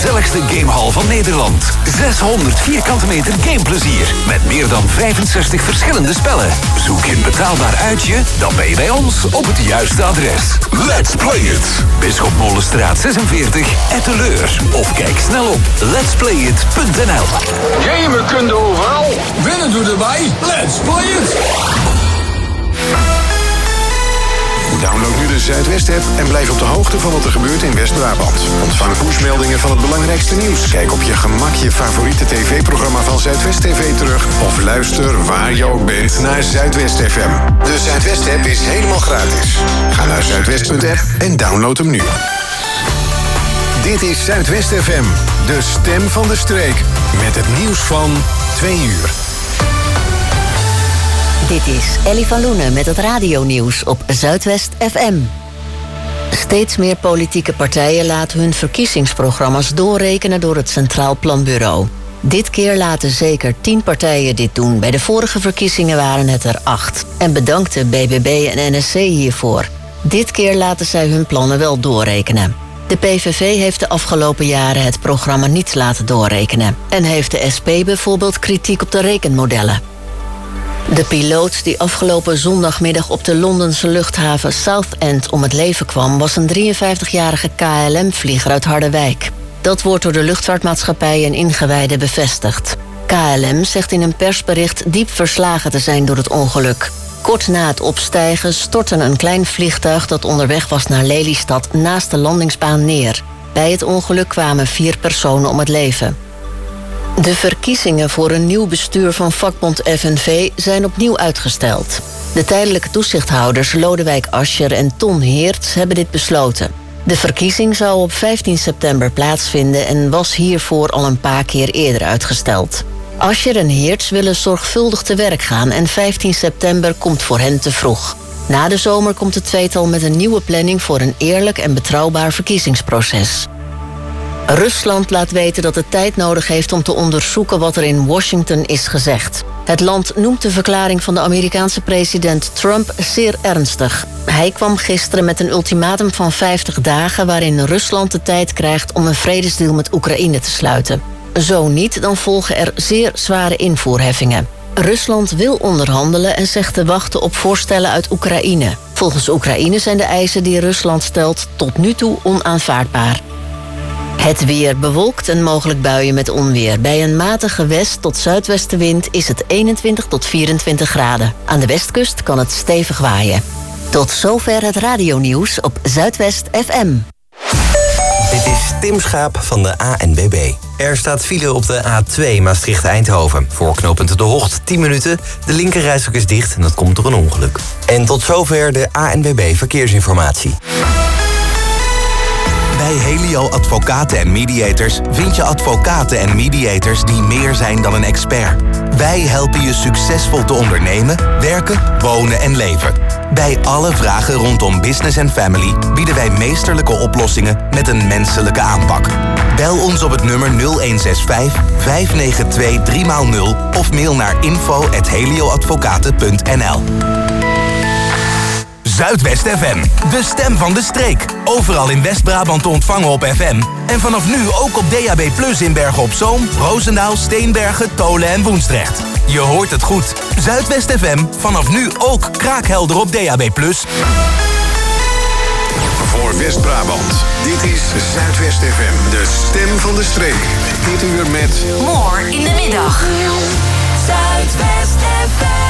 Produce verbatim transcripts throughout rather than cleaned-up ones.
gezelligste gamehal van Nederland. zeshonderd vierkante meter gameplezier. Met meer dan vijfenzestig verschillende spellen. Zoek je een betaalbaar uitje? Dan ben je bij ons op het juiste adres. Let's play it! Bisschopmolenstraat zesenveertig, Etteleur. Of kijk snel op letsplayit punt n l. Gamen kun je overal. Winnen doe erbij. Let's play it! Download nu de Zuidwest-app en blijf op de hoogte van wat er gebeurt in West-Brabant. Ontvang pushmeldingen van het belangrijkste nieuws. Kijk op je gemak je favoriete tv-programma van Zuidwest T V terug. Of luister waar je ook bent naar Zuidwest F M. De Zuidwest-app is helemaal gratis. Ga naar zuidwest punt app en download hem nu. Dit is Zuidwest F M, de stem van de streek. Met het nieuws van twee uur. Dit is Ellie van Loenen met het radionieuws op Zuidwest F M. Steeds meer politieke partijen laten hun verkiezingsprogramma's doorrekenen door het Centraal Planbureau. Dit keer laten zeker tien partijen dit doen. Bij de vorige verkiezingen waren het er acht. En bedankte B B B en N S C hiervoor. Dit keer laten zij hun plannen wel doorrekenen. De P V V heeft de afgelopen jaren het programma niet laten doorrekenen. En heeft de S P bijvoorbeeld kritiek op de rekenmodellen. De piloot die afgelopen zondagmiddag op de Londense luchthaven Southend om het leven kwam, was een drieënvijftigjarige K L M-vlieger uit Harderwijk. Dat wordt door de luchtvaartmaatschappij en ingewijden bevestigd. K L M zegt in een persbericht diep verslagen te zijn door het ongeluk. Kort na het opstijgen stortte een klein vliegtuig dat onderweg was naar Lelystad naast de landingsbaan neer. Bij het ongeluk kwamen vier personen om het leven. De verkiezingen voor een nieuw bestuur van vakbond F N V zijn opnieuw uitgesteld. De tijdelijke toezichthouders Lodewijk Asscher en Ton Heerts hebben dit besloten. De verkiezing zou op vijftien september plaatsvinden en was hiervoor al een paar keer eerder uitgesteld. Asscher en Heerts willen zorgvuldig te werk gaan en vijftien september komt voor hen te vroeg. Na de zomer komt het tweetal met een nieuwe planning voor een eerlijk en betrouwbaar verkiezingsproces. Rusland laat weten dat het tijd nodig heeft om te onderzoeken wat er in Washington is gezegd. Het land noemt de verklaring van de Amerikaanse president Trump zeer ernstig. Hij kwam gisteren met een ultimatum van vijftig dagen... waarin Rusland de tijd krijgt om een vredesdeal met Oekraïne te sluiten. Zo niet, dan volgen er zeer zware invoerheffingen. Rusland wil onderhandelen en zegt te wachten op voorstellen uit Oekraïne. Volgens Oekraïne zijn de eisen die Rusland stelt tot nu toe onaanvaardbaar. Het weer bewolkt en mogelijk buien met onweer. Bij een matige west- tot zuidwestenwind is het eenentwintig tot vierentwintig graden. Aan de westkust kan het stevig waaien. Tot zover het radionieuws op Zuidwest F M. Dit is Tim Schaap van de A N B B. Er staat file op de A twee Maastricht-Eindhoven. Voor knooppunt De Hocht tien minuten. De linkerrijstrook is dicht en dat komt door een ongeluk. En tot zover de A N B B Verkeersinformatie. Bij Helio Advocaten en Mediators vind je advocaten en mediators die meer zijn dan een expert. Wij helpen je succesvol te ondernemen, werken, wonen en leven. Bij alle vragen rondom business en family bieden wij meesterlijke oplossingen met een menselijke aanpak. Bel ons op het nummer nul een zes vijf, vijf negen twee, drie nul of mail naar info at helioadvocaten punt n l. Zuidwest F M, de stem van de streek. Overal in West-Brabant te ontvangen op F M. En vanaf nu ook op D A B plus in Bergen op Zoom, Roosendaal, Steenbergen, Tolen en Woensdrecht. Je hoort het goed. Zuidwest F M, vanaf nu ook kraakhelder op D A B plus. Voor West-Brabant, dit is Zuidwest F M, de stem van de streek. Dit uur met... More in de middag. Zuidwest F M.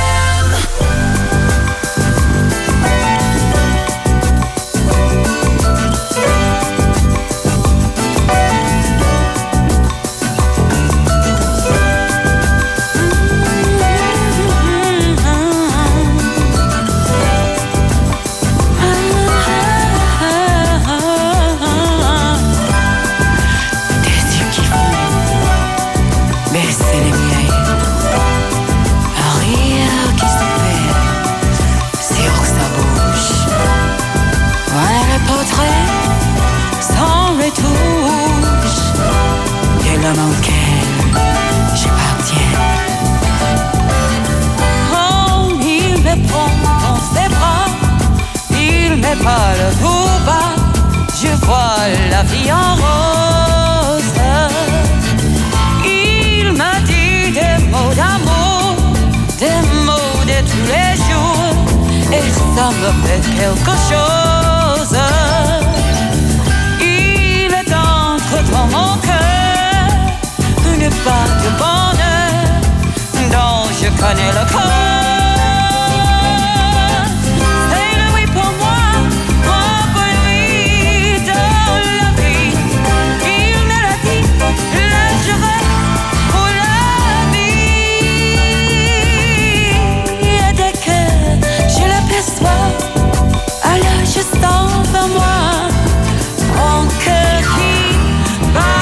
Beste de miei, ça me fait quelque chose. Il est entre dans mon cœur une part de bonheur dont je connais le code. C'est le oui pour moi, moi pour lui dans la vie. Il me l'a dit, là je reste pour la vie. Et dès que je l'aperçois, alors je sens en moi mon cœur qui bat.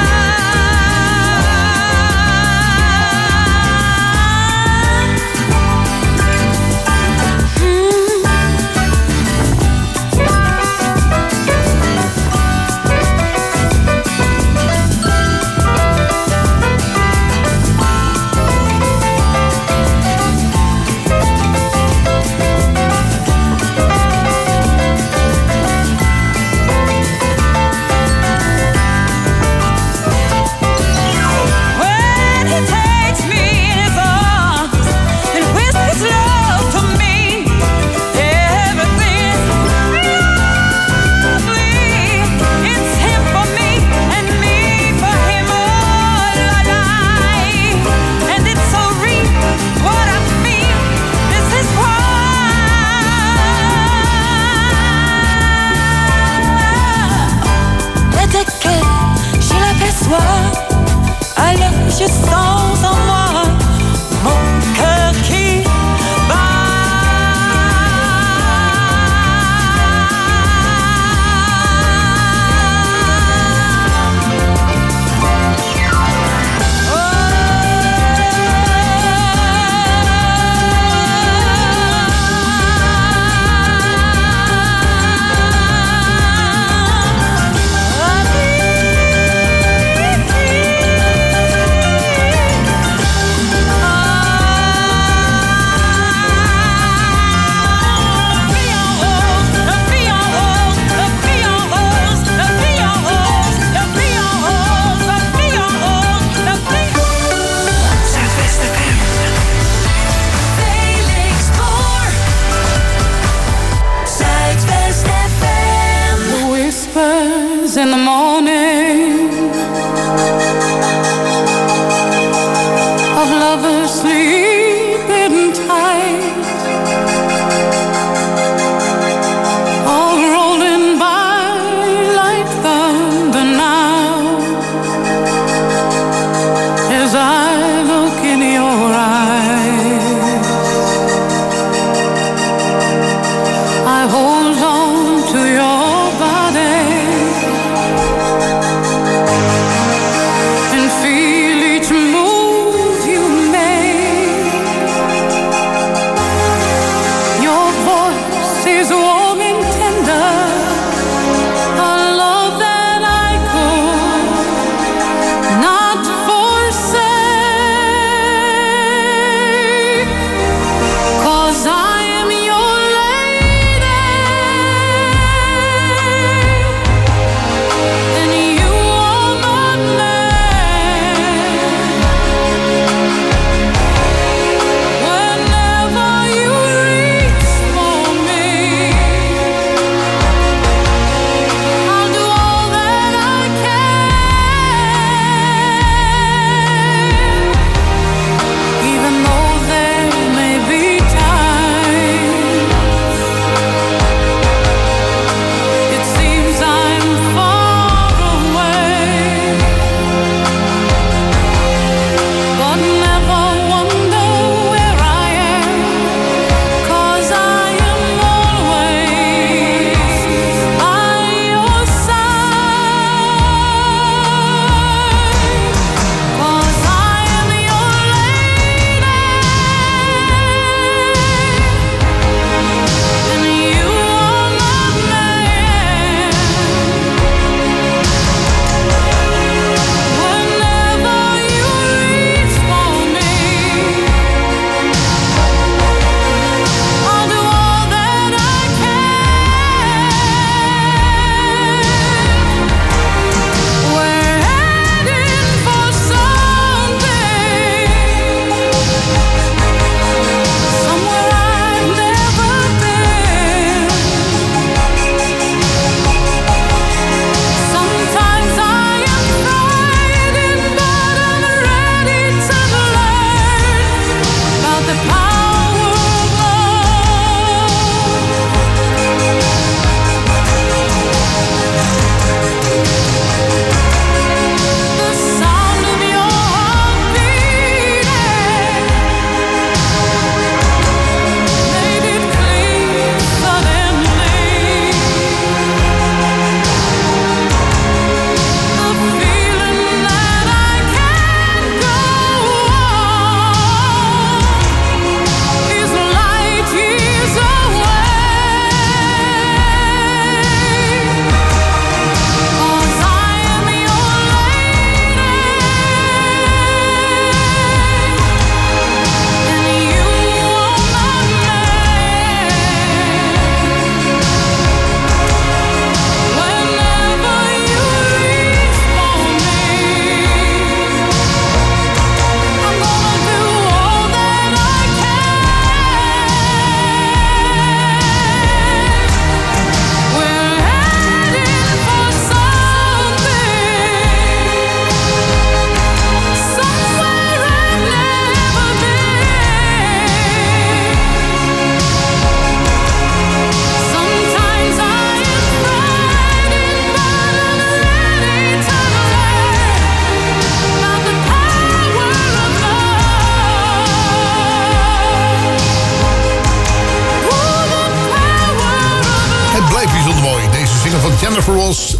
Alors je sens en moi mon cœur qui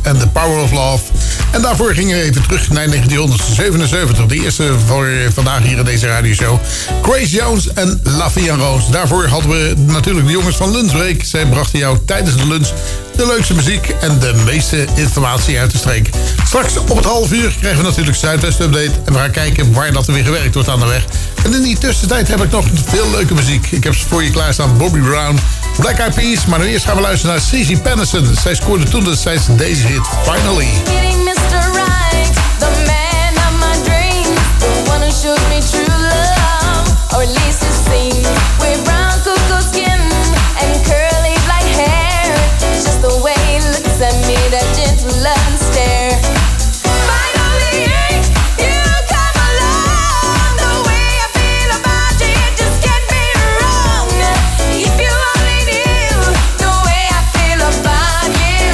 en The Power of Love. En daarvoor gingen we even terug naar negentienhonderdzevenenzeventig. De eerste voor vandaag hier in deze radioshow. Grace Jones en La Vie en Rose. Daarvoor hadden we natuurlijk de jongens van Lunchbreak. Zij brachten jou tijdens de lunch de leukste muziek en de meeste informatie uit de streek. Straks op het half uur krijgen we natuurlijk Zuidwest Update. En we gaan kijken waar dat er weer gewerkt wordt aan de weg. En in die tussentijd heb ik nog veel leuke muziek. Ik heb voor je klaarstaan Bobby Brown, Black Eyed Peas. Maar nu eerst gaan we luisteren naar Cici Peniston. Zij scoorde toen destijds deze hit, Finally. mister Right, the man of my dreams, the one who showed me true love, or at least it seemed, with brown cocoa skin and curly black hair, just the way he looks at me, that gentle love and stare. Finally, you come along, the way I feel about you, it just can't be wrong. If you only knew the way I feel about you,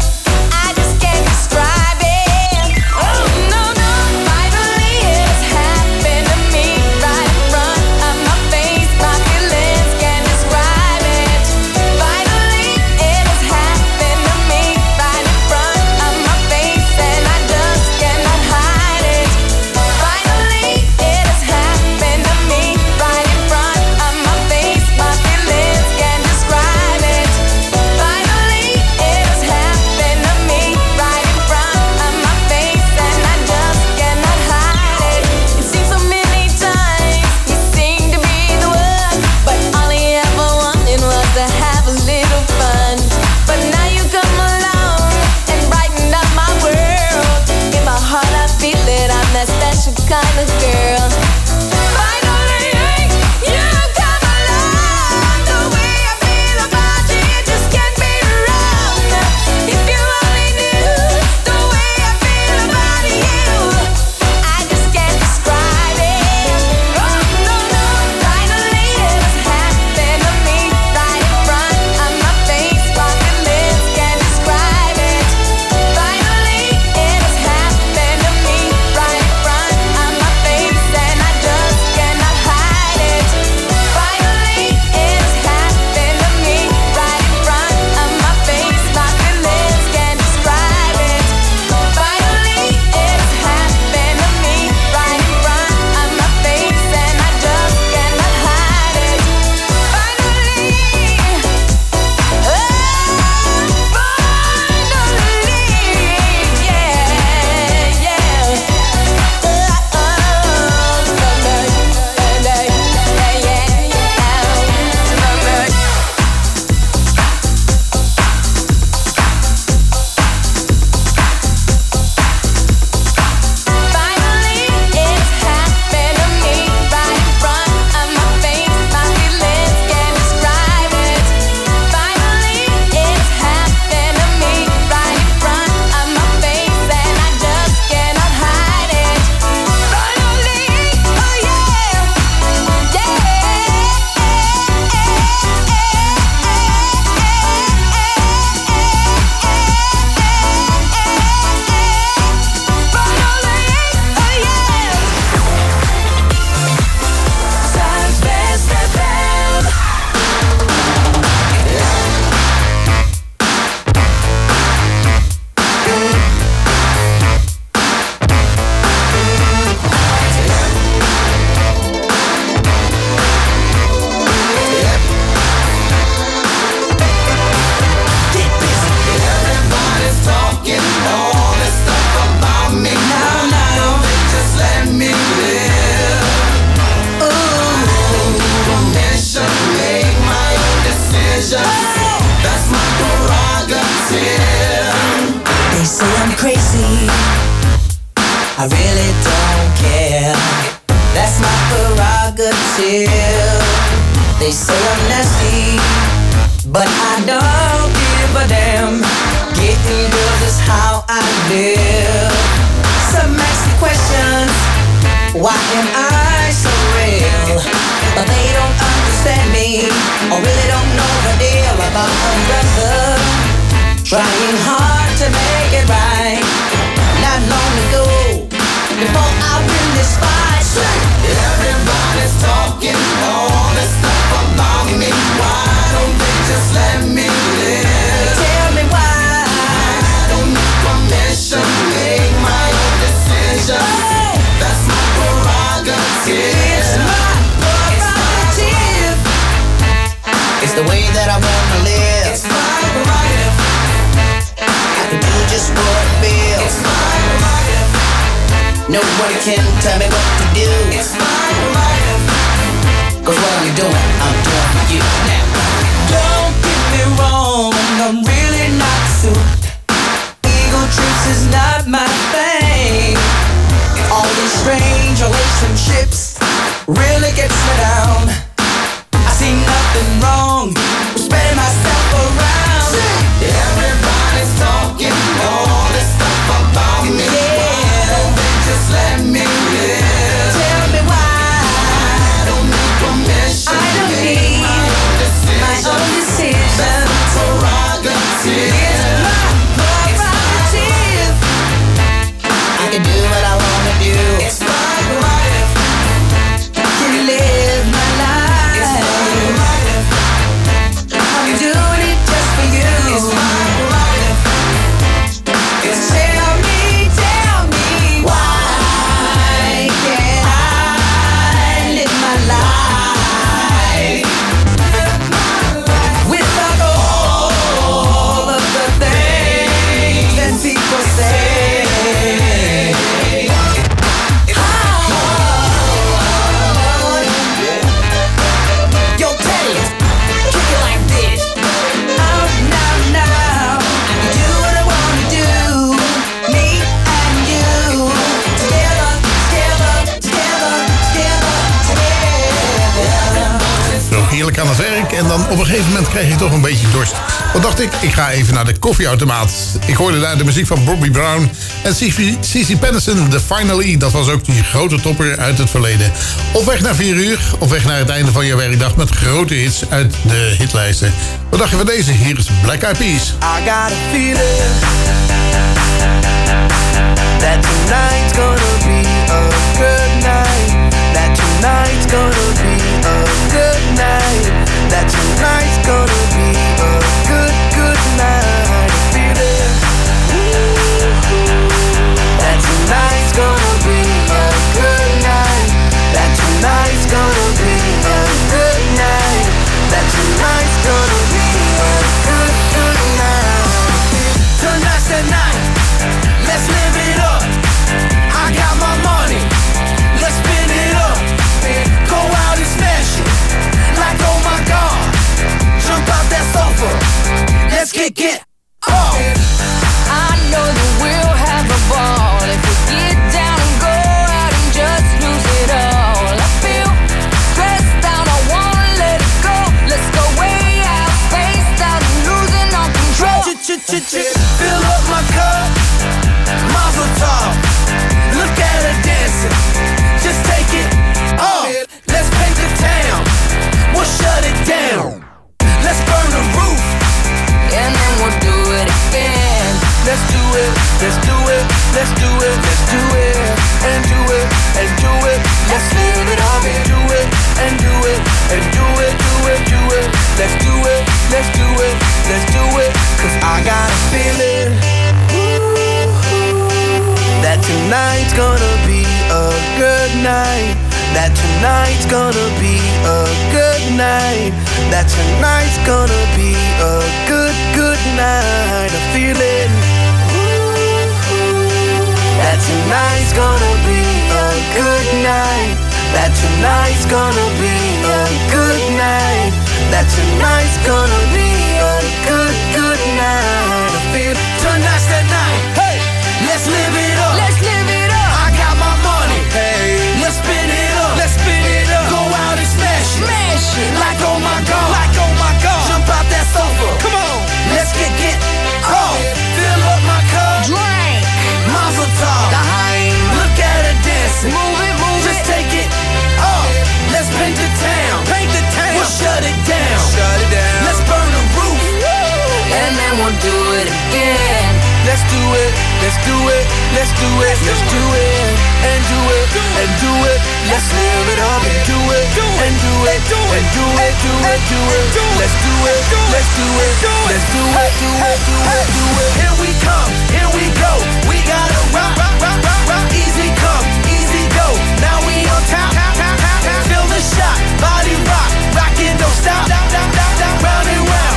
I just can't describe it. Oh no, no, finally it has happened to me, right in front of my face. My feelings can't describe it. Finally it has happened to me, right in front of my face, and I just cannot hide it. Finally it has happened to me, right in front of my face. My feelings can't describe it. Finally it has happened to me, right in front of my face, and I just cannot hide it. It seems so many times he seemed to be the one, but all he ever wanted was to have a little fun. But now you come along and brighten up my world. In my heart I feel it, I'm that special kind of girl. Finally, you come along, the way I feel about you, it just can't be wrong. If you only knew the way I feel about you, I just can't describe it. Oh no, no, finally it has happened to me, right in front of my face. My feelings can't describe it. Finally it has happened to me, right in front of my face, and I just cannot hide it. Finally it has happened to me, right in front of my face. My feelings can't describe it. Finally it has happened to me, right in front of my face, and I just cannot hide it. Finally, oh, finally, yeah, yeah. Oh, oh, summer, yeah, yeah, yeah, summer. Finally, it's happened to me, right in front of my face. My feelings can't describe it. Finally, it's happened to me, right in front of my face, and I just cannot hide it. Finally, oh yeah, Zuidwest F M. Everybody's talking all this stuff about me. Now, now, they just let me live. Ooh, permission, make my own decisions. That's my prerogative. They say I'm crazy, I really don't care. That's my prerogative. They say I'm nasty, but I don't give a damn. Getting girls is how I live. Some ask me questions, why am I so real? But they don't understand me, or really don't know the deal about a brother trying hard to make it right. Not long ago, before I win this fight, Everybody's talking all this stuff about me. Why don't they just let me live? tell me why. I don't need I wanna live. It's my prerogative. I can do just what I feel. It's my prerogative. Nobody can tell me what to do. It's my prerogative. Cause what I'm doing, I'm doing for you now. Don't get me wrong, I'm really not suited. Ego trips is not my thing. All these strange relationships really gets me down. I see nothing wrong with spreading myself around. Everybody's talking all this stuff about me. Yeah. They just let me live. Tell me why. I don't need permission. I don't need my own decision. my own decision. That's my prerogative. It's my prerogative. I can do what I wanna do. It's my prerogative. To live my life. It's my prerogative. I'm doing it just for you. It's my prerogative. It's Tell me, tell me why can't I live my life without all of the things that people say? Yo, Teddy, kick it like this. Now, now, now, I can do what I wanna do. Me and you together, together, together, together, together. Zo heerlijk aan het werk. En dan op een gegeven moment kreeg ik toch een beetje dorst. Wat dacht ik? Ik ga even naar de koffieautomaat. Ik hoorde daar de muziek van Bobby Brown en Cici Peniston, The Finally. Dat was ook die grote topper uit het verleden. Op weg naar vier uur, op weg naar het einde van je werkdag met grote hits uit de hitlijsten. Wat dacht je van deze? Hier is Black Eyed Peas. I got a feeling that tonight's gonna be a good night. That tonight's gonna be a good night. That tonight's gonna be a good, good night. A feeling that tonight's gonna be a good night. That tonight's gonna be a good night. That tonight's gonna be a good, good night. Tonight's the night. Let's live it up. I got my money. Let's spin it up. Go out and smash it. Like oh my God. Jump out that sofa. Let's kick it off. I know that we'll have a ball if we get down and go out and just lose it all. I feel stressed out, I wanna let it go. Let's go way out, spaced out, and losing all control. Fill up my cup. Mazel tov. Look at her dancing. Just take it off. Let's paint the town. We'll shut it down. Let's burn the roof. And then we'll do it again. Let's do it, let's do it, let's do it, let's do it, and do it, and do it. Let's live it up and do it, and do it, and do it, do it, do it. Let's do it, let's do it, let's do it. Cause I got a feeling that tonight's gonna be a good night. That tonight's gonna be a good night. That tonight's gonna be a good, good night. A feeling that tonight's gonna be a good night. That tonight's gonna be a good night. That tonight's gonna be a good, good night. I feel tonight's the night. Hey, let's live it up. Let's live it up. I got my money. Hey, let's spin it up. Let's spin it up. Go out and smash it. Smash it. Like oh my God. Like oh my God. Jump out that sofa. Come on. Let's get get off. Fill up my cup. Drink. Mazel tov. Daheim. Look at her dancing. Move it, move Just it. take it off. Let's paint the town. Paint the town. We'll shut it down. Shut it down. Let's burn the roof. And then we'll do it again. Let's do it, let's do it, let's do it, let's do it, and do it, and do it. Let's live it up and do it, and do it, and do it, do it, do it. Let's do it, let's do it, let's do it, do it, do it, do it. Here we come, here we go. We gotta rock, rock, rock, rock, rock. Easy come, easy go. Now we on top, feel the shot, body rock, rockin', don't stop, round and round.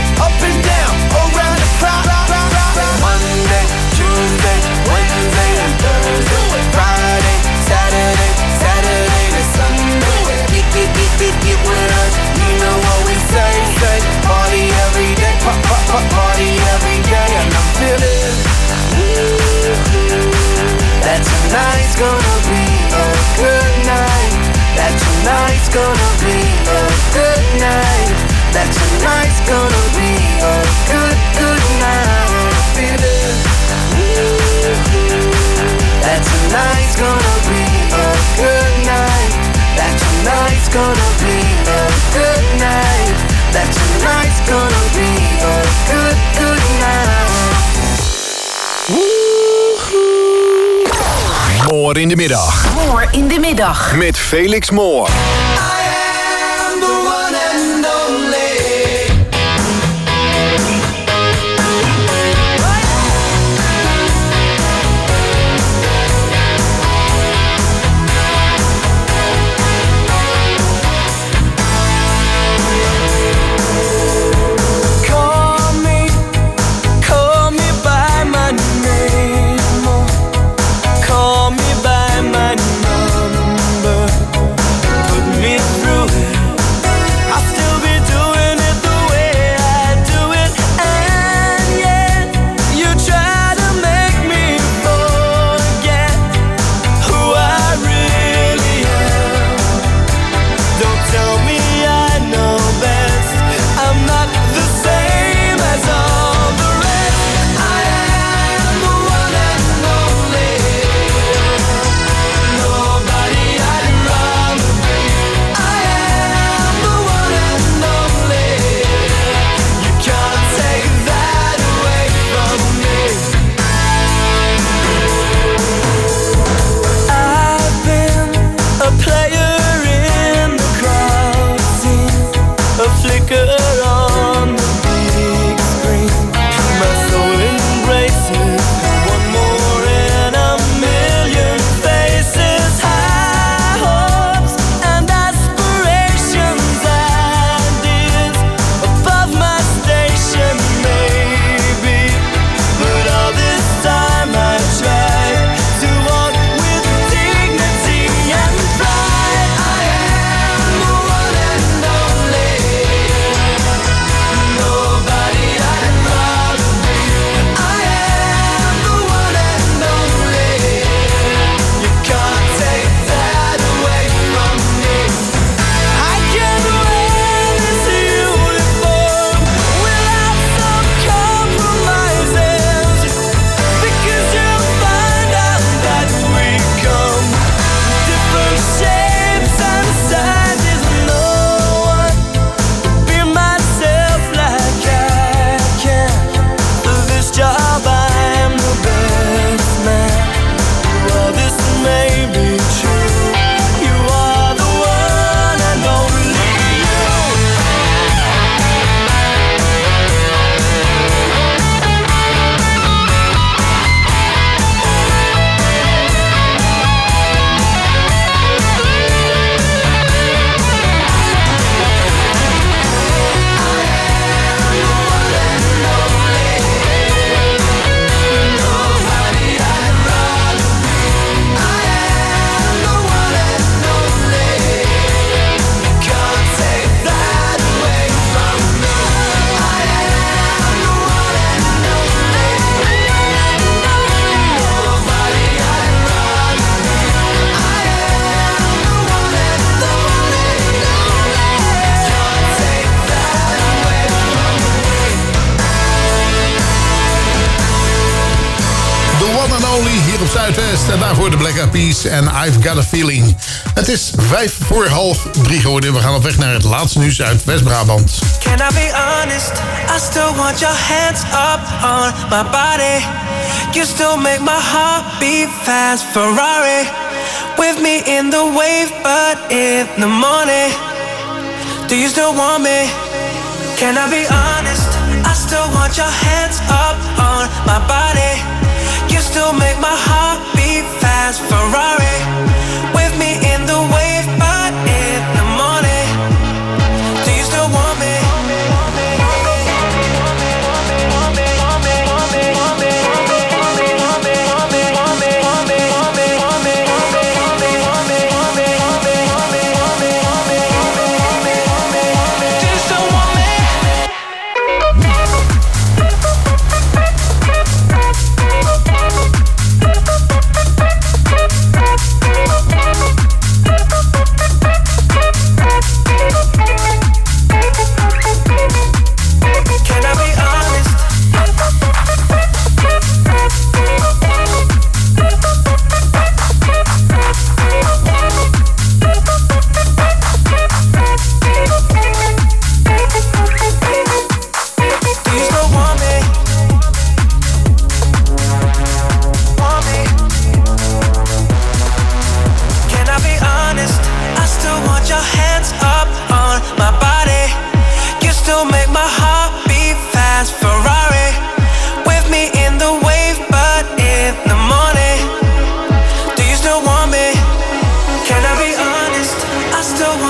tonight's gonna be a good night. That tonight's gonna be a good night. That tonight's gonna be a good, good night. Feel it. That tonight's gonna be a good night. That tonight's gonna be a good night. That tonight's gonna be a good, good night. Moor in de middag. Moor in de middag. Met Felix Moor. En daarvoor de Black Eyed Peas en I've Got a Feeling. Het is vijf voor half drie geworden. We gaan op weg naar het laatste nieuws uit West-Brabant. Can I be honest? I still want your hands up on my body. You still make my heart beat fast. Ferrari with me in the wave, but in the morning. Do you still want me? Can I be honest? I still want your hands up on my body. You still make my heart beat fast. Ferrari with me in the wave, but in the morning. Do you still want me?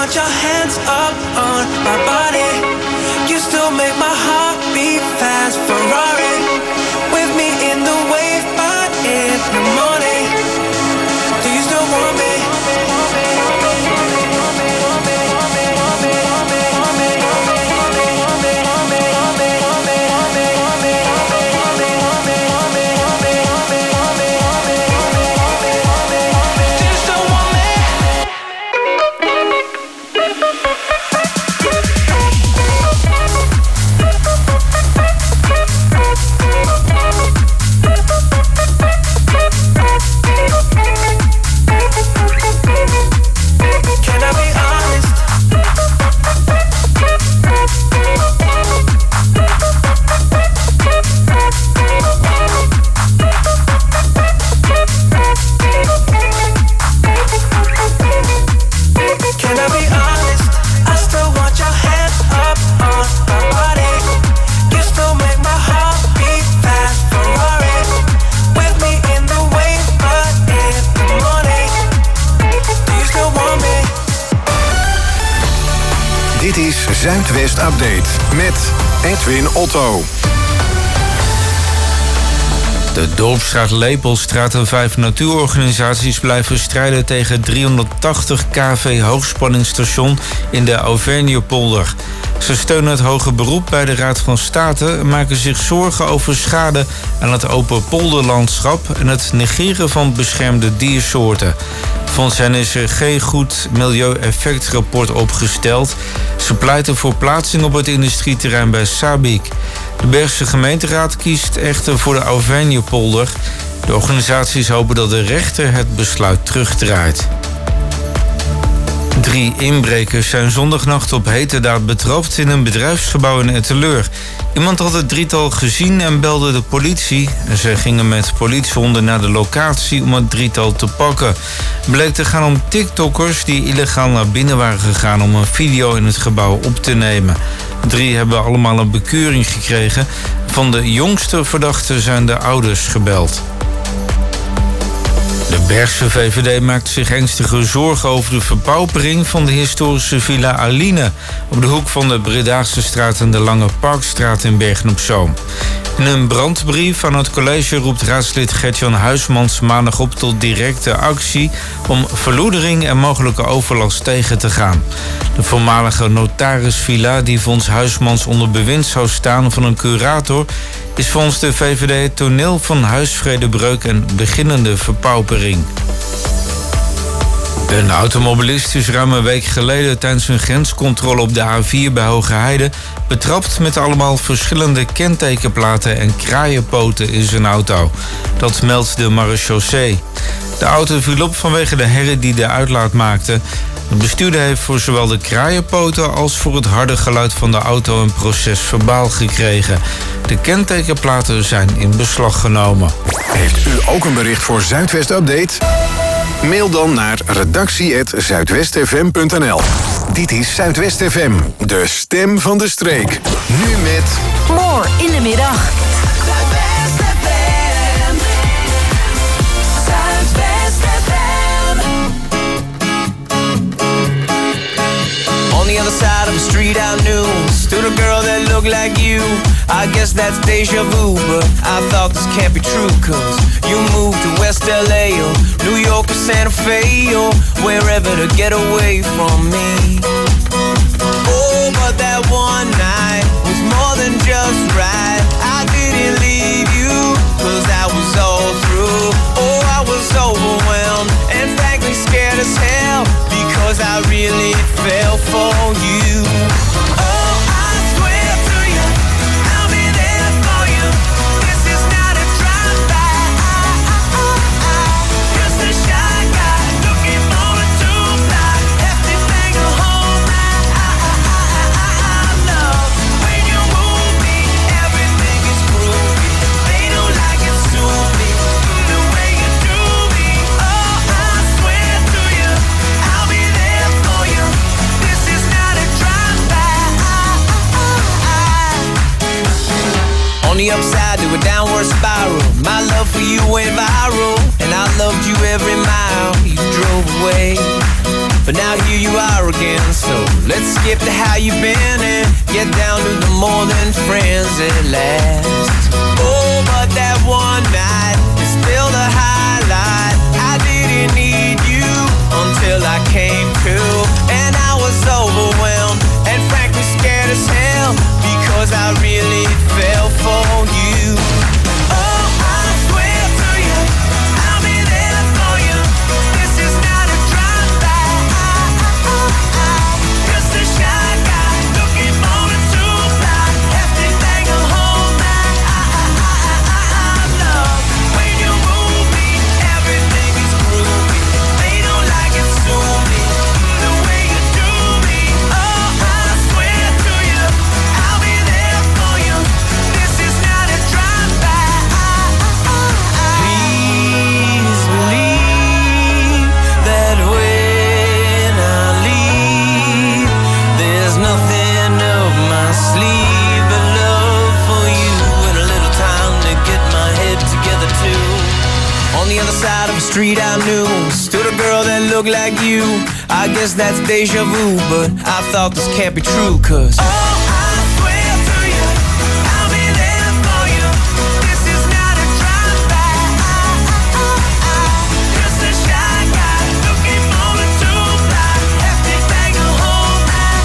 want your hands up on my body. You still make my heart beat fast. Ferrari with me in the wave, but in the morning. Do you still want me? Zuidwest Update met Edwin Otto. De Dorpsstraat, Lepelstraat en vijf natuurorganisaties blijven strijden tegen driehonderdtachtig kilowatt hoogspanningsstation in de Auvergnepolder. Ze steunen het hoge beroep bij de Raad van State en maken zich zorgen over schade aan het open polderlandschap en het negeren van beschermde diersoorten. Volgens hen is er geen goed milieueffectrapport opgesteld. Ze pleiten voor plaatsing op het industrieterrein bij Sabiek. De Bergse gemeenteraad kiest echter voor de Auvergnepolder. De organisaties hopen dat de rechter het besluit terugdraait. Drie inbrekers zijn zondagnacht op heterdaad betrapt in een bedrijfsgebouw in Etteleur. Iemand had het drietal gezien en belde de politie. Ze gingen met politiehonden naar de locatie om het drietal te pakken. Bleek te gaan om TikTokkers die illegaal naar binnen waren gegaan om een video in het gebouw op te nemen. Drie hebben allemaal een bekeuring gekregen. Van de jongste verdachten zijn de ouders gebeld. De Bergse V V D maakt zich ernstige zorgen over de verpaupering van de historische Villa Aline op de hoek van de Bredaagse straat en de Lange Parkstraat in Bergen-op-Zoom. In een brandbrief aan het college roept raadslid Gert-Jan Huismans maandag op tot directe actie om verloedering en mogelijke overlast tegen te gaan. De voormalige notarisvilla die volgens Huismans onder bewind zou staan van een curator is volgens de V V D het toneel van huisvredebreuk en beginnende verpaupering. Een automobilist is ruim een week geleden tijdens een grenscontrole op de A vier bij Hogeheide betrapt met allemaal verschillende kentekenplaten en kraaienpoten in zijn auto. Dat meldt de marechaussee. De auto viel op vanwege de herrie die de uitlaat maakte. De bestuurder heeft voor zowel de kraaienpoten als voor het harde geluid van de auto een proces verbaal gekregen. De kentekenplaten zijn in beslag genomen. Heeft u ook een bericht voor Zuidwest Update? Mail dan naar redactie apenstaartje zuidwestfm punt n l. Dit is Zuidwest F M, de stem van de streek. Nu met... More in de middag. Zuidwest F M. Zuidwest F M. On the other side of the street I knew stood a girl that looked like you. I guess that's deja vu, but I thought this can't be true, cause you moved to West L A or New York or Santa Fe or wherever to get away from me. Oh, but that one night was more than just right. I didn't leave you, cause I was all through. Oh, I was overwhelmed and frankly scared as hell, because I really fell for you. Oh, I swear to you, I'll be there for you. This is not a drive-by. Just a shy guy looking for a two-fly. Hefty thing a whole night. Love, when you move me, everything is groovy. They don't like it, sue me, the way you do me. Oh, I swear to you, I'll be there for you. This is not a drive-by. On the upside to a downward spiral, my love for you went viral, and I loved you every mile you drove away. But now here you are again, Let's skip to how you been and get down to the more than friends at last. Oh, but that one night is still the highlight. I didn't need you until I came to, and I was overwhelmed and frankly scared as hell because I really fell for you. Oh, I swear to you, I'll be there for you. This is not a drive-by. Just a shy guy looking for a two-fly. Have to thank a whole night. Love, when you move me, everything is groovy. They don't like it, sue me, the way you do me. Oh, I swear to you, I'll be there for you. This is not a drive-by. Please believe that when I leave, there's nothing up my sleeve but love for you and a little time to get my head together too. On the other side of the street I knew stood a girl that looked like you. I guess that's deja vu, but I thought this can't be true, cause oh, I swear to you, I'll be there for you. This is not a drive-by. Just a shy guy looking for a two-fly. Have to thank a whole night.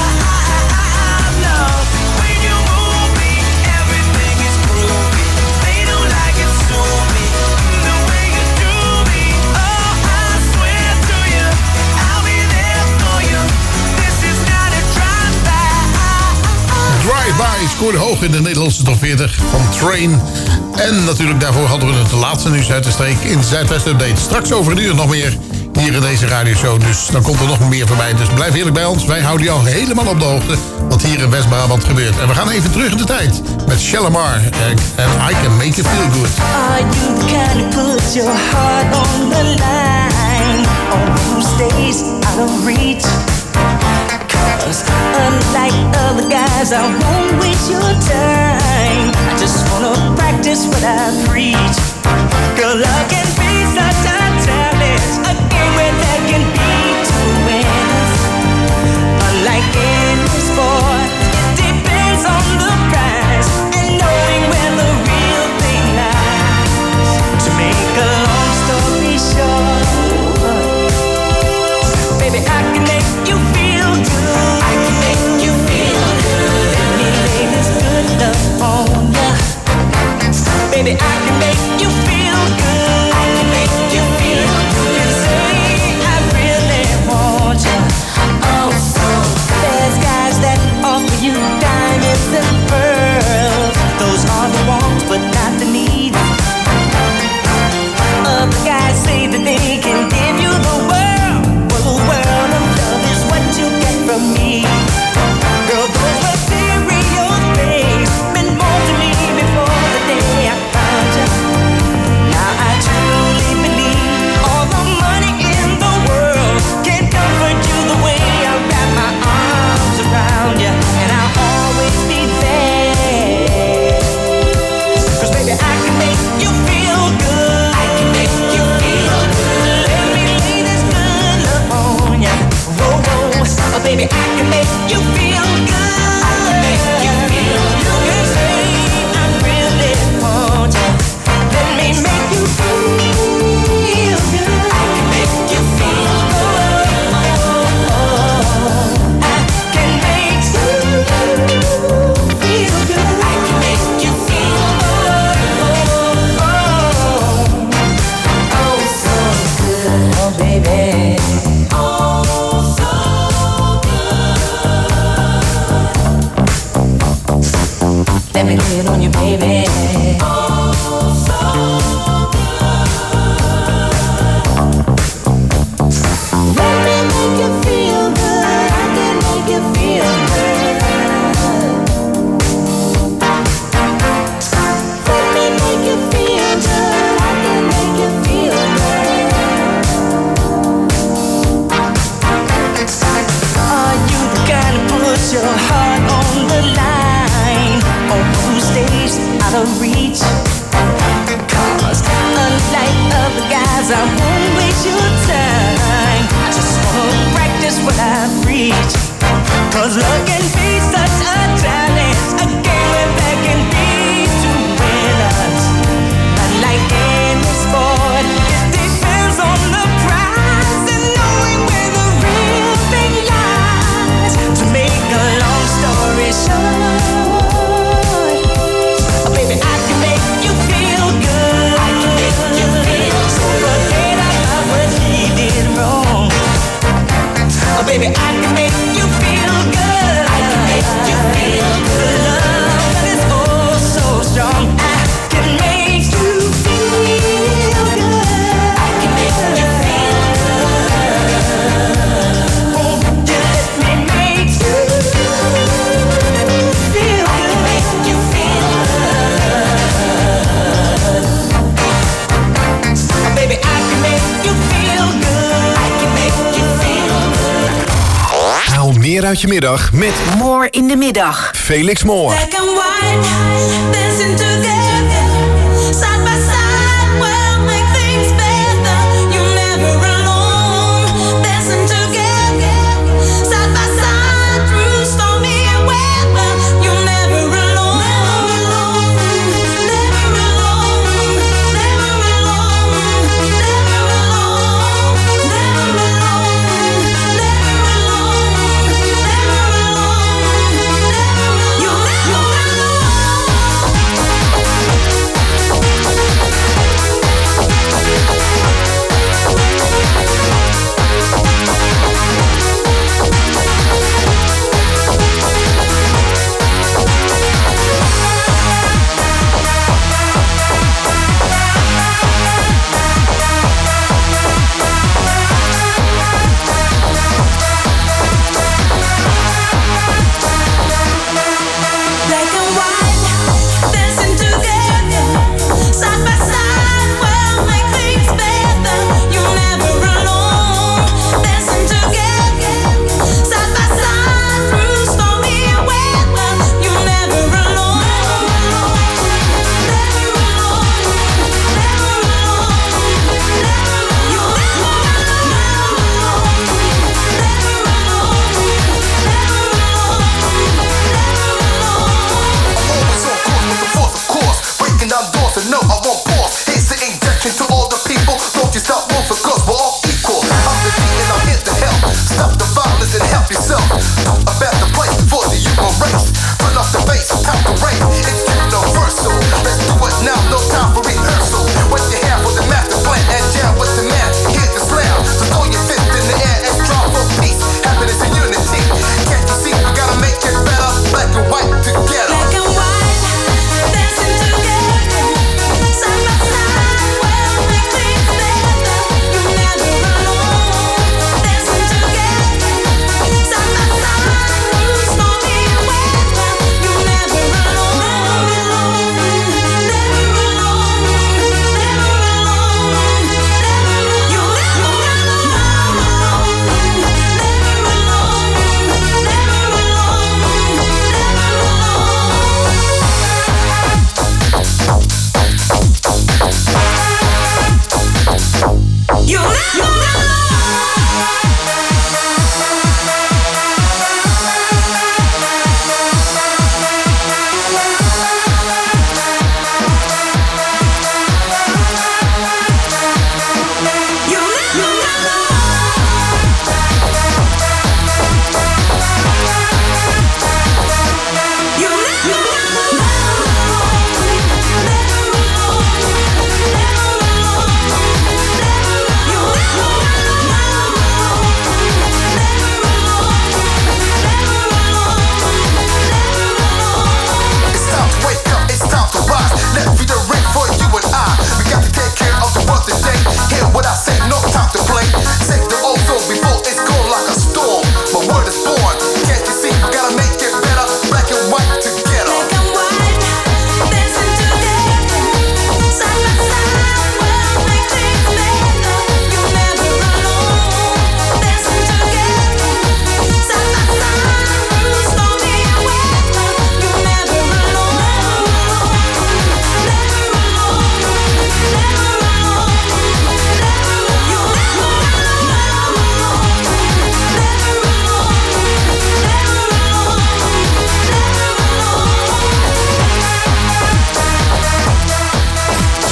Love, when you move me, everything is groovy. They don't like it, sue me, the way you do me. Oh, I swear to you, I'll be there for you. This is not a drive-by. Drive-by scoorde hoog in de Nederlandse top veertig van Train. En natuurlijk daarvoor hadden we het de laatste nieuws uit de streek in de Zuidwest Update. Straks over een uur nog meer hier in deze radioshow. Dus dan komt er nog meer voorbij. Dus blijf heerlijk bij ons. Wij houden je al helemaal op de hoogte wat hier in West-Brabant gebeurt. En we gaan even terug in de tijd met Shalimar en I Can Make You Feel Good. Are you the kind who puts your heart on the line, or who stays out of reach? Cause unlike other guys, I won't waste your time. I just wanna practice what I preach. Girl, love can be such a challenge, a game where there can be two wins. Unlike any sport, it depends on the prize and knowing where the real thing lies. To make a long story short, baby, I can make you feel good. I can make you feel good. Let me lay this good love on ya. Baby, I can make you feel good. I can make you feel good. And say I really want ya. Oh, so there's guys that offer you diamonds and pearls. Those are the wants, but not the needs. Other guys say that they can give you the world. Well, the world of love is what you get from me. Girl, those material things meant more to me before the day I found you. Now I truly believe all the money in the world can't comfort you the way I wrap my arms around you. And I'll always be there. Cause baby, I can make you feel good. I can make you feel good. Let me lay this good love on ya. Whoa, whoa. Oh, baby, I can make you feel good. I can make you feel good. You say I really want ya. Let me make you feel good. I can make you feel good. I can make you feel good. I can make you feel good. Oh, so good. Oh, baby. Oh, so good. Let me lay it on you, baby. Oh, so good. Let me make you feel good. I can make you feel good. Let me make you feel good. I can make you feel good. 'Cause love can be such a challenge, a game where there can be two winners. But like any sport, it depends on the prize and knowing where the real thing lies. To make a long story short, oh baby, I can make you feel good. I can make you feel so forget about what he did wrong. Oh baby, I can make you feel good. I can make you feel good. Love that is oh so strong. I can make you feel good. I can make you feel good. Won't you let me make you feel good? I can make you feel good. Oh baby, I can make you feel good. I can make you feel good. Haal meer uit je middag met More in de middag. Felix Moore. Black and white, dancing together, side by side, we'll make things better. You're never alone, dancing together, side by side, through stormy weather. You're never alone, never alone, never alone, never alone, never alone, never alone, never alone, never alone, never alone. You're never alone.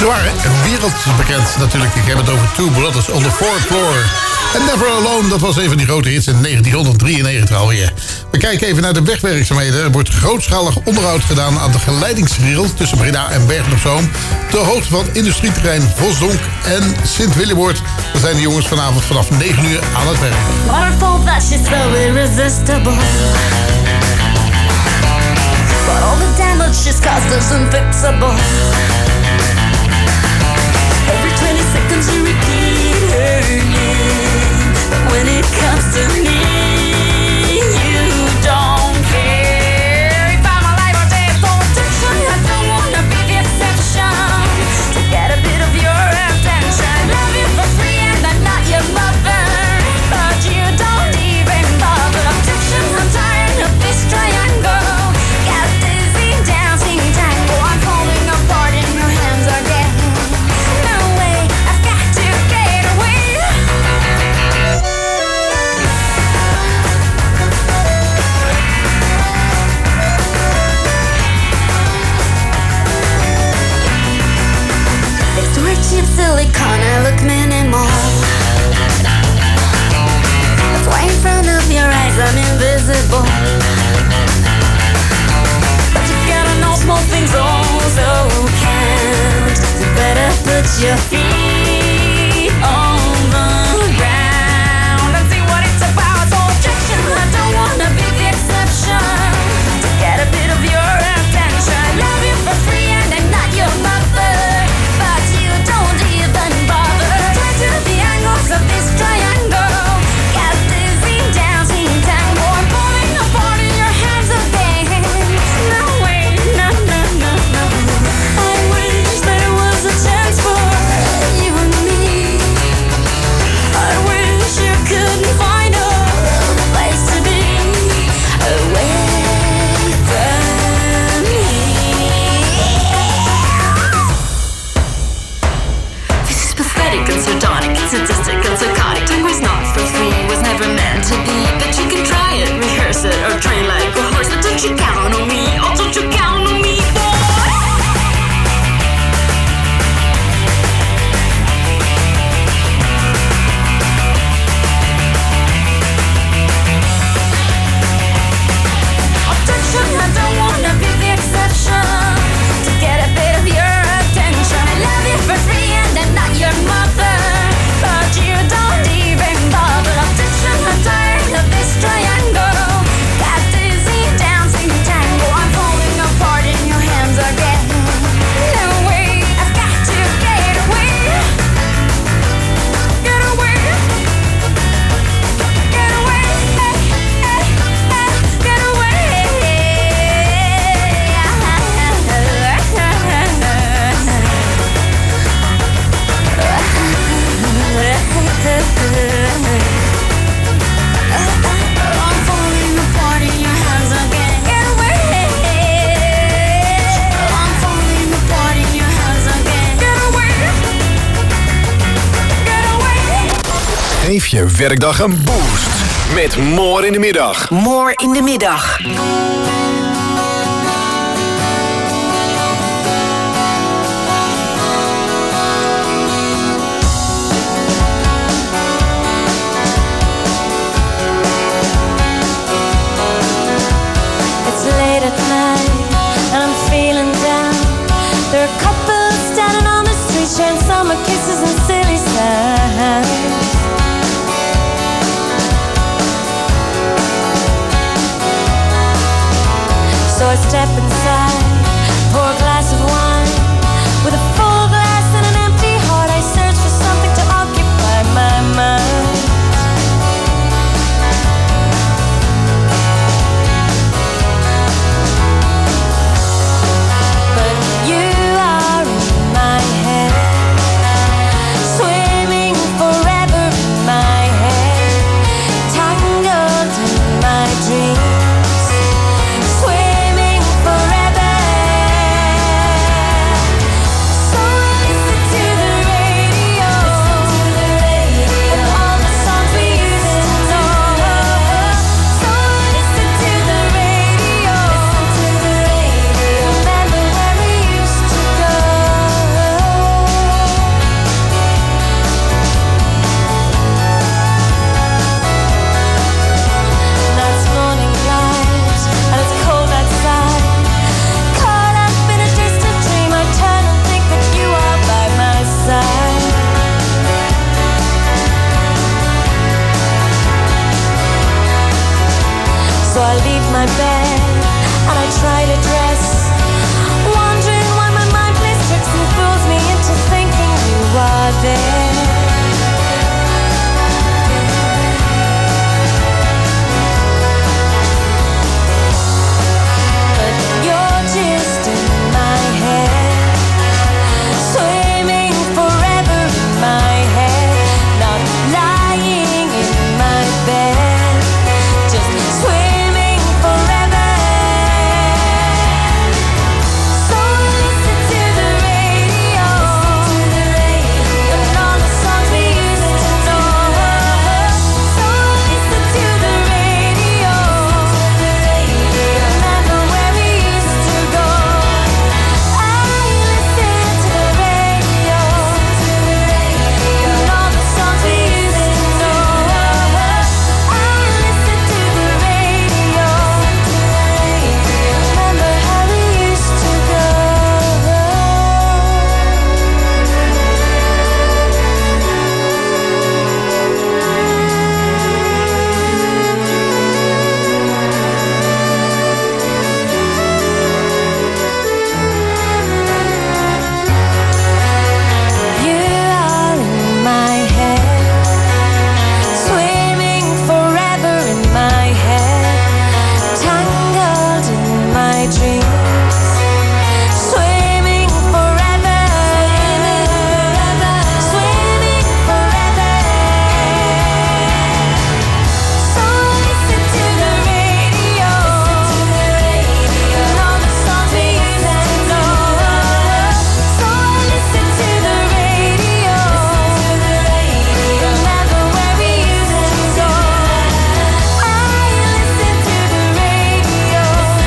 Ze waren wereldbekend natuurlijk. Ik heb het over Two Brothers on the Fourth Floor. En Never Alone, dat was een van die grote hits in negentien drieënnegentig alweer. We kijken even naar de wegwerkzaamheden. Er wordt grootschalig onderhoud gedaan aan de geleidingsgrill tussen Breda en Bergen op Zoom. Ter hoogte van industrieterrein Vosdonk en Sint-Willeboord. Daar zijn de jongens vanavond vanaf negen uur aan het werk. Waterfall that she's so irresistible. But all the damage she's caused is unfixable. Every twenty seconds you repeat her name. But when it comes to me, you don't care. If I'm alive or dead for attention, I don't wanna be the exception. To get a bit of your attention, love you for free and I'm not your mother. But you don't even bother. Objection, I'm tired of this triangle. Got dizzy dancing tango. I'm falling apart and your hands are getting. No way, I've got to get away. Next to her cheap silicone, I look minimal. That's why in front of your eyes I'm invisible. But you gotta know small things also count. You better put your feet on the ground and see what it's about. So objection, I don't wanna be the exception. To get a bit of your attention, love you for free and I'm not your mother. But you don't even bother. Try to the angles of this triangle. Got dizzy dancing tango. I'm falling apart in your hands again. No way, no, no, no, no. I wish there was a chance for you and me. I wish you couldn't find a place to be away from me. This is pathetic and sardonic, sadistic and psychotic. Tango's not for free, was never meant to be. But you can try it, rehearse it, or train like a horse. But don't you count on me, oh don't you count on me, boy. Objection, I don't wanna be the exception. To get a bit of your attention, I love you for free and I'm not your mother. But you don't even bother. Objection, I'm tired of this triangle. Got dizzy dancing tango. I'm falling apart in your hands again. No way, I've got to get away. Get away. Get away. Hey, hey, hey, get away. I'm falling apart in your hands again. Get away. I'm falling apart in your hands again. Get away. Get away. Geef je werkdag een boost met More in de Middag. More in de middag. It's late at night and I'm feeling down. There are couples standing on the street sharing summer kisses and silly sounds. I leave my bed and I try to dress, wondering why my mind plays tricks and fools me into thinking you are there. But you're just in my head, swimming forever in my head, not lying in my bed, just swimming forever. So listen to the radio, and all the songs we used to know. So listen to the radio, remember where we used to go. I listen to the radio, and all the songs we used to know. I listen to the radio, remember how we used to go. You are in my head, swimming forever in my head, tangled in my dreams, swimming forever, swimming forever. So listen to the radio, and all the songs we used to know. So listen to the radio, remember where we used to go. I listen to the radio,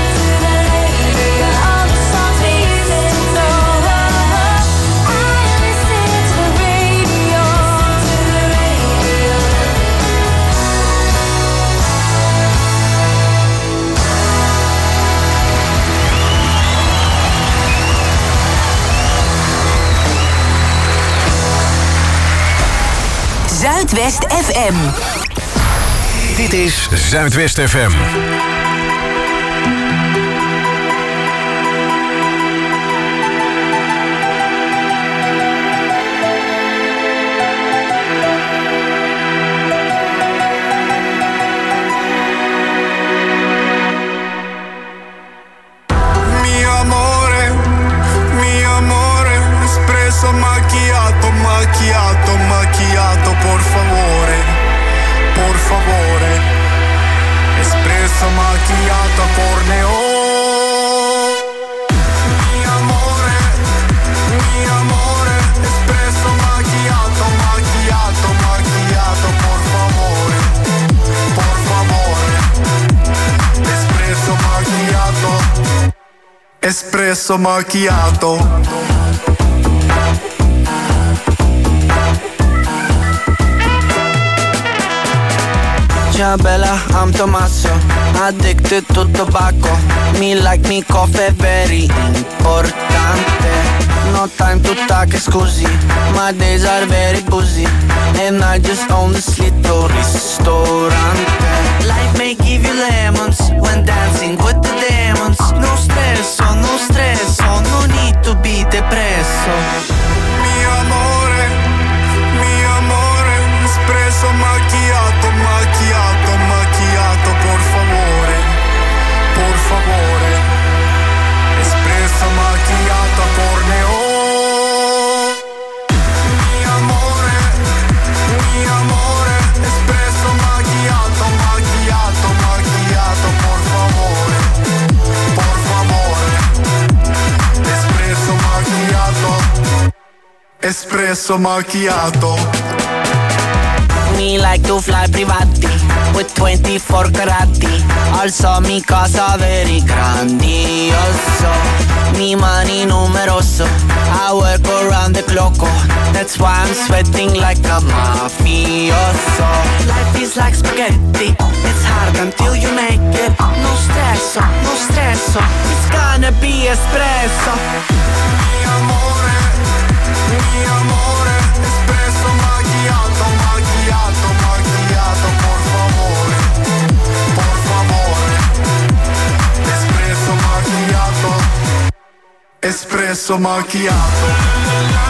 all the songs we used to know. I listen to the radio. Zuidwest F M. Dit is Zuidwest F M. Mi amore, mi amore, espresso macchiato, macchiato, macchiato, por favore, por favore, espresso macchiato corneo. Mi amore, mi amore, espresso macchiato, macchiato, macchiato, por favore, por favore, espresso macchiato, espresso macchiato. Ciao bella, I'm Tommaso, addicted to tobacco. Me like me coffee very importante. No time to talk, scusi, my days are very busy, and I just own this little ristorante. Life may give you lemons when dancing with the demons. No stress, oh, no stress, oh, no need to be depresso. Mi amore, mi amore, espresso macchiato, macchiato, macchiato, por favore, por favore, espresso macchiato corneo. Mi amore, mi amore, espresso macchiato, macchiato, macchiato, por favore, por favore, espresso macchiato, espresso macchiato. Me like to fly privati with twenty-four carati. Also mi casa very grandioso. Mi money numeroso. I work around the clock. That's why I'm sweating like a mafioso. Life is like spaghetti. It's hard until you make it. No stresso, no stresso. It's gonna be espresso. Mi amore, mi amore, espresso macchiato, macchiato, macchiato, por favore, por favore, espresso macchiato.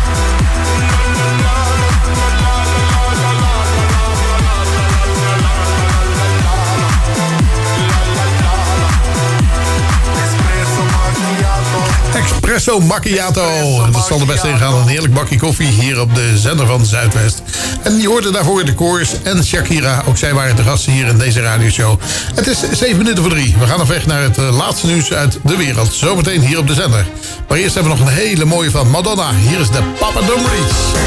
Espresso Macchiato. Dat zal de beste ingaan. Een heerlijk bakje koffie hier op de zender van Zuidwest. En je hoorde daarvoor de Koors en Shakira. Ook zij waren de gasten hier in deze radioshow. Het is zeven minuten voor drie. We gaan op weg naar het laatste nieuws uit de wereld. Zometeen hier op de zender. Maar eerst hebben we nog een hele mooie van Madonna. Hier is de Papa Don't Preach.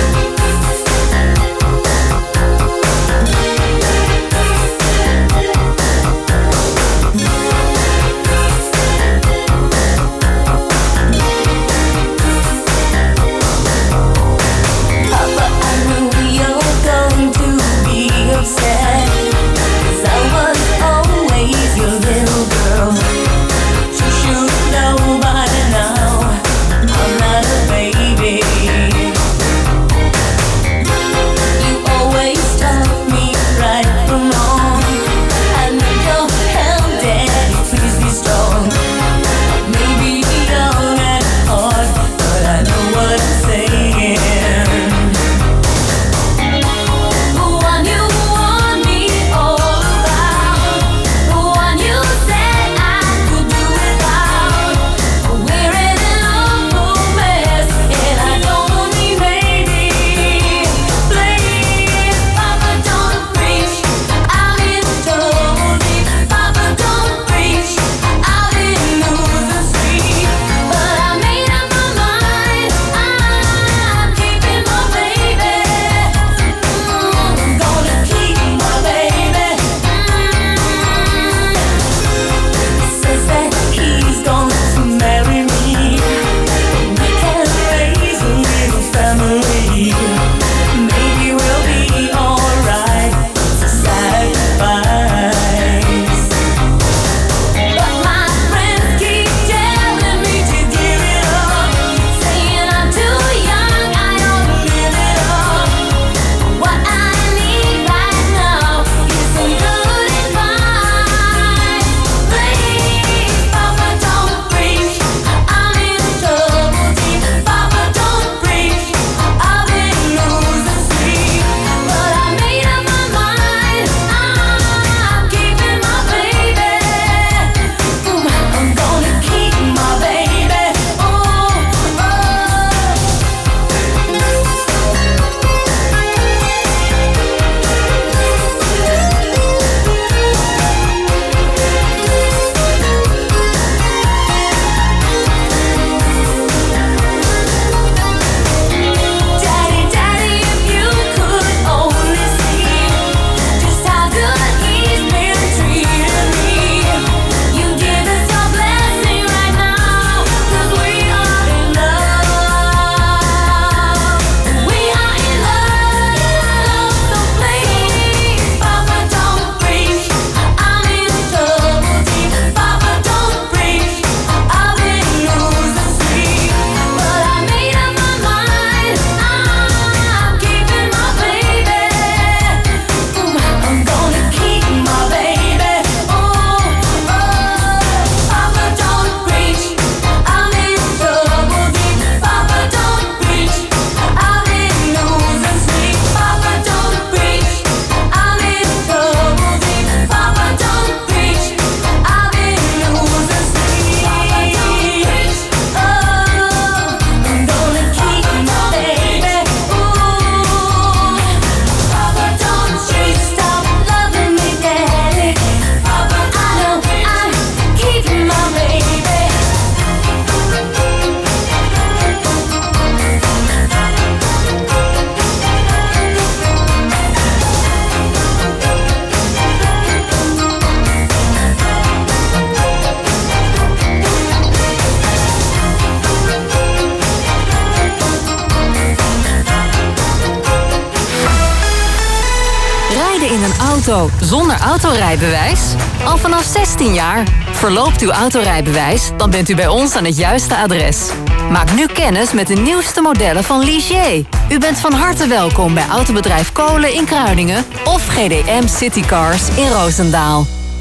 auto zonder autorijbewijs? Al vanaf zestien jaar. Verloopt uw autorijbewijs, dan bent u bij ons aan het juiste adres. Maak nu kennis met de nieuwste modellen van Ligier. U bent van harte welkom bij autobedrijf Kolen in Kruiningen of G D M Citycars in Roosendaal.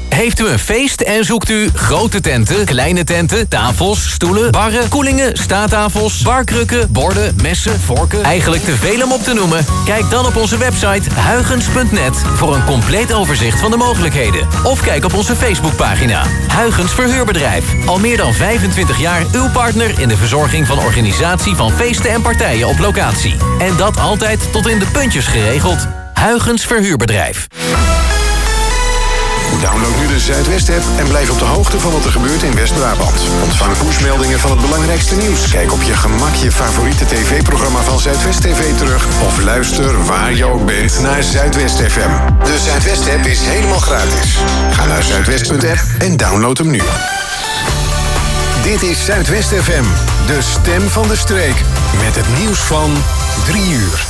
Heeft u een feest en zoekt u grote tenten, kleine tenten, tafels, stoelen, barren, koelingen, staattafels, barkrukken, borden, messen, vorken? Eigenlijk te veel om op te noemen? Kijk dan op onze website huygens punt net voor een compleet overzicht van de mogelijkheden. Of kijk op onze Facebookpagina. Huygens Verhuurbedrijf. Al meer dan vijfentwintig jaar uw partner in de verzorging van organisatie van feesten en partijen op locatie. En dat altijd tot in de puntjes geregeld. Huygens Verhuurbedrijf. Download nu de Zuidwest-app en blijf op de hoogte van wat er gebeurt in West-Brabant. Ontvang pushmeldingen van het belangrijkste nieuws. Kijk op je gemak je favoriete tv-programma van Zuidwest T V terug. Of luister waar je ook bent naar Zuidwest F M. De Zuidwest-app is helemaal gratis. Ga naar zuidwest punt app en download hem nu. Dit is Zuidwest F M, de stem van de streek. Met het nieuws van drie uur.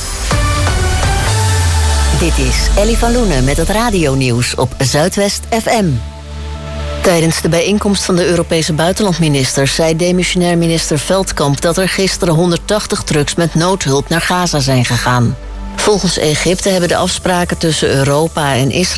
Dit is Ellie van Loenen met het radionieuws op Zuidwest F M. Tijdens de bijeenkomst van de Europese buitenlandministers zei demissionair minister Veldkamp dat er gisteren honderdtachtig trucks met noodhulp naar Gaza zijn gegaan. Volgens Egypte hebben de afspraken tussen Europa en Israël